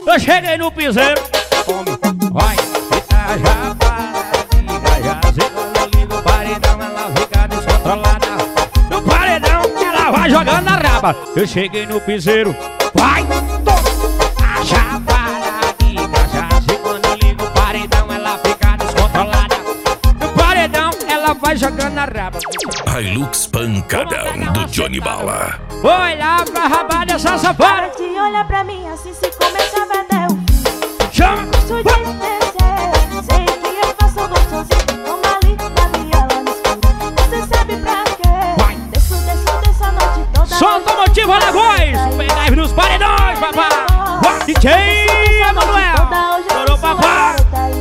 Eu cheguei no piseiro. Vai, fica já para, já sei quando eu ligo o paredão, ela fica descontrolada. No paredão, ela vai jogando na raba. Eu cheguei no piseiro. Vai, toma, já para, já sei quando eu ligo o paredão, ela fica descontrolada. No paredão, ela vai jogando na raba. Hilux Pancadão do Johnny Bala. Foi lá pra rabar dessa safada. Para de olhar pra mim assim se começa a vender. Chama! Gosto de descer, sei que eu faço gostosinho. Toma ali na viela no escuro. Você sabe pra quê? Desço dessa noite toda. Solta o motivo, Alagoas! Pendrive nos paredões, papai! DJ Emanuel! Chorou, papai!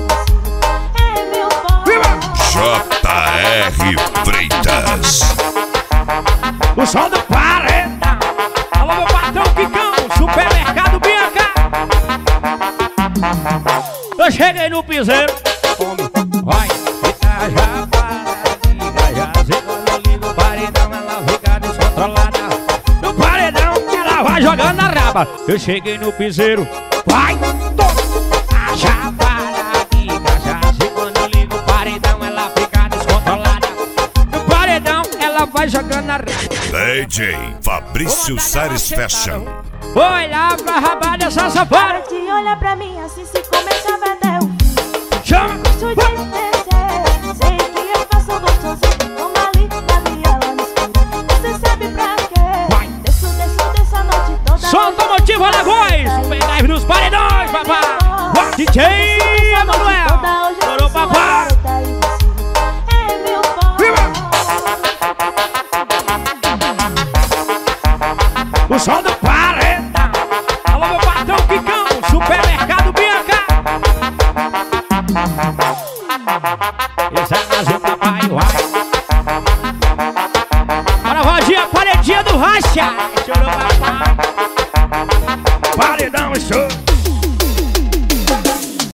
J.R. Freitas. O som do paredão! Alô, meu patrão Quicão! Supermercado Bianca! Eu cheguei no piseiro. Vai, fica já para, já sei quando eu ligo o paredão, ela fica descontrolada. No paredão, ela vai jogando na raba. Eu cheguei no piseiro. Vai, toma, já para, já sei quando eu ligo o paredão, ela fica descontrolada. No paredão, ela vai jogando na raba. DJ Fabrício Sares Fashion. Foi lá pra rabar dessa safada. Para de olhar pra mim assim se começa a vender. Chama! Gosto de descer, sei que eu faço gostosinho. Toma ali na viela no escuro. Você sabe pra quê? Desço dessa noite toda. Solta o motivo, Alagoas! Pendrive nos paredões, papai! DJ Emanuel! Chorou, papai! O som do paredão! Alô, meu patrão Quicão! Supermercado Bianca! Esse é mais um papai, vai! Bora, Rodinha, paredinha do Racha! Chorou, papai!